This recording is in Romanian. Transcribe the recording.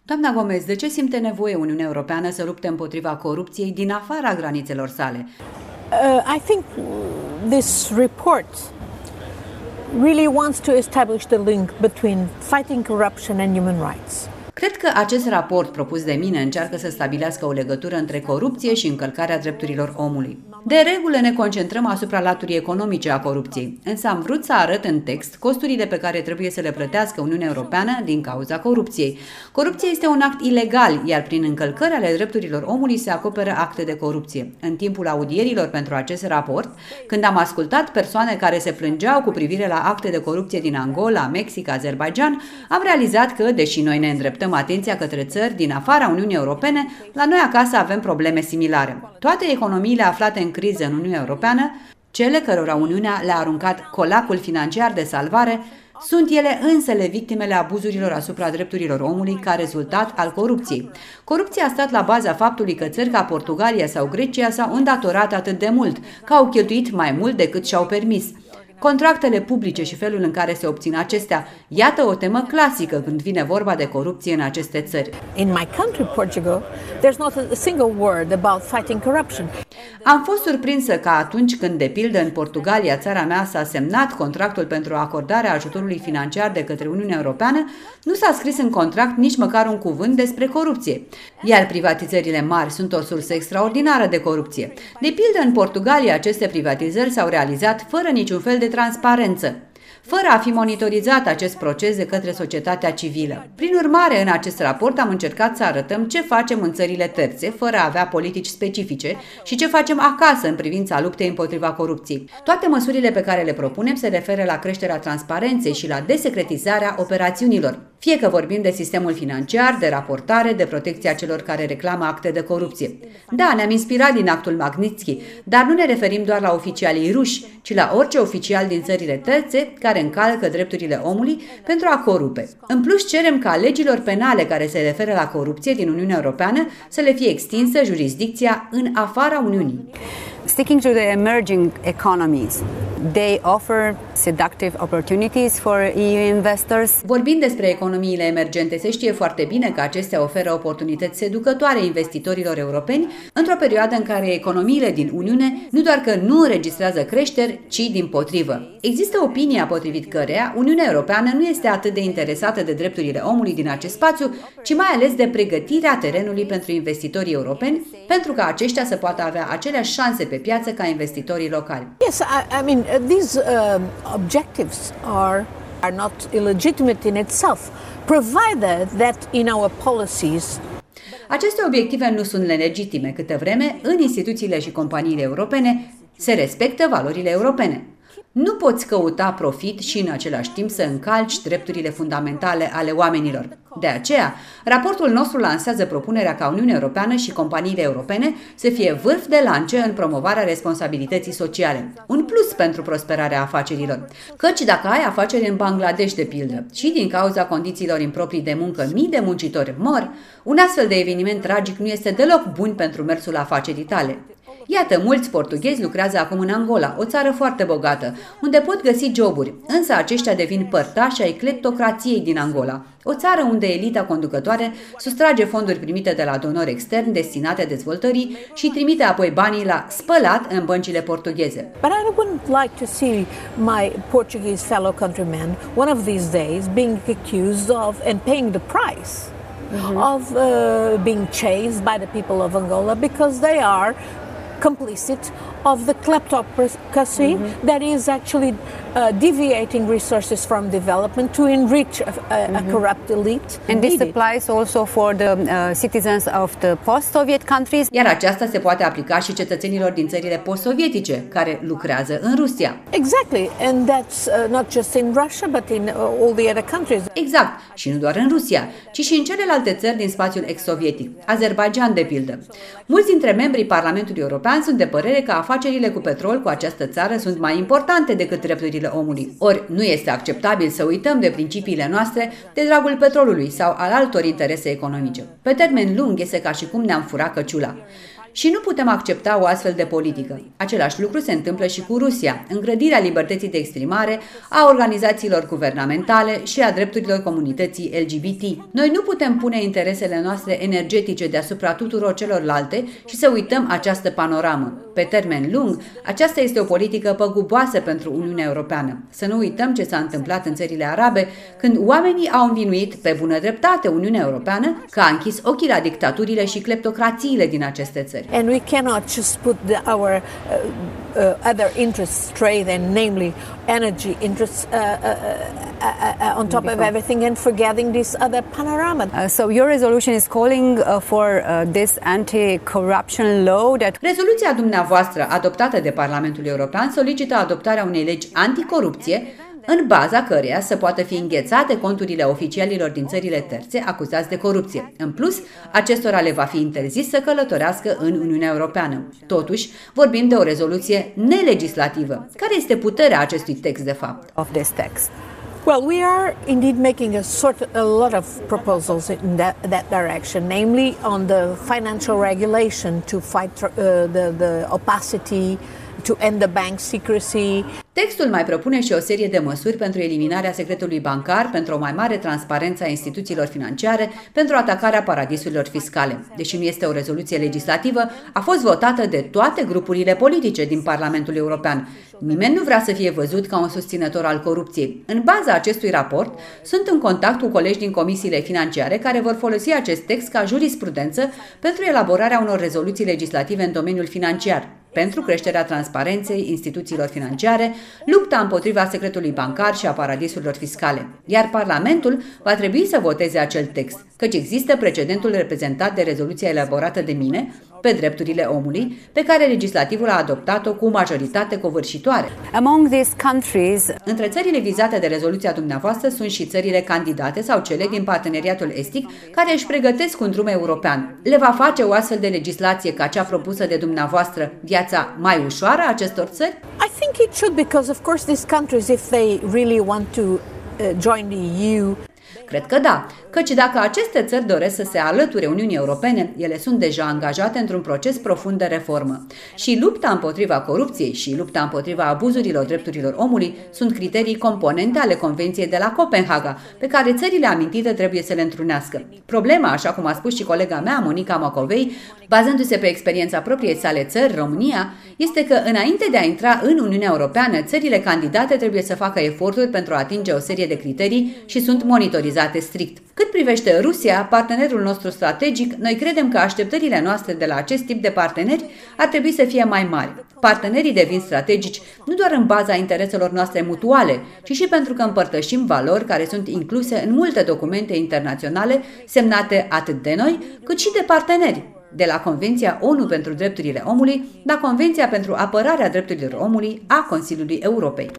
Doamna Gomez, de ce simte nevoie Uniunea Europeană să lupte împotriva corupției din afara granițelor sale? I think this report really wants to establish the link between fighting corruption and human rights. Cred că acest raport propus de mine încearcă să stabilească o legătură între corupție și încălcarea drepturilor omului. De regulă ne concentrăm asupra laturii economice a corupției, însă am vrut să arăt în text costurile pe care trebuie să le plătească Uniunea Europeană din cauza corupției. Corupția este un act ilegal, iar prin încălcări ale drepturilor omului se acoperă acte de corupție. În timpul audierilor pentru acest raport, când am ascultat persoane care se plângeau cu privire la acte de corupție din Angola, Mexic, Azerbaijan, am realizat că, deși noi ne îndreptăm atenția către țări din afara Uniunii Europene, la noi acasă avem probleme similare. Toate economiile aflate în criză în Uniunea Europeană, cele cărora Uniunea le-a aruncat colacul financiar de salvare, sunt ele însele victimele abuzurilor asupra drepturilor omului ca rezultat al corupției. Corupția a stat la baza faptului că țări ca Portugalia sau Grecia s-au îndatorat atât de mult, că au cheltuit mai mult decât și-au permis. Contractele publice și felul în care se obțin acestea, iată o temă clasică când vine vorba de corupție în aceste țări. In my country, Portugal, there's not a single word about fighting corruption. Am fost surprinsă că atunci când, de pildă, în Portugalia, țara mea, s-a semnat contractul pentru acordarea ajutorului financiar de către Uniunea Europeană, nu s-a scris în contract nici măcar un cuvânt despre corupție. Iar privatizările mari sunt o sursă extraordinară de corupție. De pildă, în Portugalia, aceste privatizări s-au realizat fără niciun fel de transparență, fără a fi monitorizat acest proces de către societatea civilă. Prin urmare, în acest raport am încercat să arătăm ce facem în țările terțe, fără a avea politici specifice, și ce facem acasă în privința luptei împotriva corupției. Toate măsurile pe care le propunem se referă la creșterea transparenței și la desecretizarea operațiunilor, fie că vorbim de sistemul financiar, de raportare, de protecția celor care reclamă acte de corupție. Da, ne-am inspirat din actul Magnitsky, dar nu ne referim doar la oficialii ruși, ci la orice oficial din țările terțe care încalcă drepturile omului pentru a corupe. În plus, cerem ca legilor penale care se referă la corupție din Uniunea Europeană să le fie extinsă jurisdicția în afara Uniunii. Sticking to the emerging economies, they offer seductive opportunities for EU investors. Vorbind despre economiile emergente, se știe foarte bine că acestea oferă oportunități seducătoare investitorilor europeni într-o perioadă în care economiile din Uniune nu doar că nu înregistrează creșteri, ci dimpotrivă. Există opinia potrivit căreia Uniunea Europeană nu este atât de interesată de drepturile omului din acest spațiu, ci mai ales de pregătirea terenului pentru investitorii europeni, pentru ca aceștia să poată avea aceleași șanse pe piață ca investitorii locali. Yes, I mean these objectives are not illegitimate in itself, provided that in our policies. Aceste obiective nu sunt nelegitime câtă vreme în instituțiile și companiile europene se respectă valorile europene. Nu poți căuta profit și în același timp să încalci drepturile fundamentale ale oamenilor. De aceea, raportul nostru lansează propunerea ca Uniunea Europeană și companiile europene să fie vârf de lance în promovarea responsabilității sociale, un plus pentru prosperarea afacerilor. Căci dacă ai afaceri în Bangladesh, de pildă, și din cauza condițiilor improprii de muncă mii de muncitori mor, un astfel de eveniment tragic nu este deloc bun pentru mersul afacerii tale. Iată, mulți portughezi lucrează acum în Angola, o țară foarte bogată, unde pot găsi joburi, însă aceștia devin părtași ai cleptocrației din Angola, o țară unde elita conducătoare sustrage fonduri primite de la donori externi destinate dezvoltării și trimite apoi banii la spălat în băncile portugheze. But I wouldn't like to see my Portuguese fellow countrymen one of these days being accused of and paying the price of being chased by the people of Angola because they are complicit of the kleptocracy that is actually deviating resources from development to enrich a corrupt elite. And this applies also for the citizens of the post-Soviet countries. Iar aceasta se poate aplica și cetățenilor din țările post-sovietice care lucrează în Rusia. Exactly, and that's not just in Russia, but in all the other countries. Exact, și nu doar în Rusia, ci și în celelalte țări din spațiul ex-sovietic, Azerbaijan de pildă. Mulți dintre membrii Parlamentului European sunt de părere că afacerile cu petrol cu această țară sunt mai importante decât drepturile omului. Ori nu este acceptabil să uităm de principiile noastre de dragul petrolului sau al altor interese economice. Pe termen lung este ca și cum ne-am furat căciula. Și nu putem accepta o astfel de politică. Același lucru se întâmplă și cu Rusia, îngrădirea libertății de exprimare, a organizațiilor guvernamentale și a drepturilor comunității LGBT. Noi nu putem pune interesele noastre energetice deasupra tuturor celorlalte și să uităm această panoramă. Pe termen lung, aceasta este o politică păguboasă pentru Uniunea Europeană. Să nu uităm ce s-a întâmplat în țările arabe, când oamenii au învinuit pe bună dreptate Uniunea Europeană că a închis ochii la dictaturile și cleptocrațiile din aceste țări. And we cannot just put our other interests straight, and namely energy interests, on top of everything, and forgetting this other panorama. So your resolution is calling for this anti-corruption law that... Rezoluția dumneavoastră adoptată de Parlamentul European solicită adoptarea unei legi anticorupție în baza căreia să poată fi înghețate conturile oficialilor din țările terțe acuzați de corupție. În plus, acestora le va fi interzis să călătorească în Uniunea Europeană. Totuși, vorbim de o rezoluție nelegislativă. Care este puterea acestui text, de fapt? Of this text. Well, we are indeed making a lot of proposals in that direction, namely on the financial regulation to fight the opacity, to end the bank secrecy. Textul mai propune și o serie de măsuri pentru eliminarea secretului bancar, pentru o mai mare transparență a instituțiilor financiare, pentru atacarea paradisurilor fiscale. Deși nu este o rezoluție legislativă, a fost votată de toate grupurile politice din Parlamentul European. Nimeni nu vrea să fie văzut ca un susținător al corupției. În baza acestui raport, sunt în contact cu colegi din comisiile financiare care vor folosi acest text ca jurisprudență pentru elaborarea unor rezoluții legislative în domeniul financiar, pentru creșterea transparenței instituțiilor financiare, lupta împotriva secretului bancar și a paradisurilor fiscale. Iar Parlamentul va trebui să voteze acel text, căci există precedentul reprezentat de rezoluția elaborată de mine pe drepturile omului, pe care legislativul a adoptat-o cu majoritate covârșitoare. Among these countries, între țările vizate de rezoluția dumneavoastră sunt și țările candidate sau cele din parteneriatul estic care își pregătesc un drum european. Le va face o astfel de legislație ca cea propusă de dumneavoastră viața mai ușoară acestor țări? I think it should, because of course these countries, if they really want to join the EU. Cred că da, căci dacă aceste țări doresc să se alăture Uniunii Europene, ele sunt deja angajate într-un proces profund de reformă. Și lupta împotriva corupției și lupta împotriva abuzurilor drepturilor omului sunt criterii componente ale Convenției de la Copenhaga, pe care țările amintite trebuie să le întrunească. Problema, așa cum a spus și colega mea, Monica Macovei, bazându-se pe experiența propriei sale țări, România, este că înainte de a intra în Uniunea Europeană, țările candidate trebuie să facă eforturi pentru a atinge o serie de criterii și sunt monitorizate strict. Cât privește Rusia, partenerul nostru strategic, noi credem că așteptările noastre de la acest tip de parteneri ar trebui să fie mai mari. Partenerii devin strategici nu doar în baza intereselor noastre mutuale, ci și pentru că împărtășim valori care sunt incluse în multe documente internaționale semnate atât de noi, cât și de parteneri, de la Convenția ONU pentru Drepturile Omului la Convenția pentru Apărarea Drepturilor Omului a Consiliului Europei.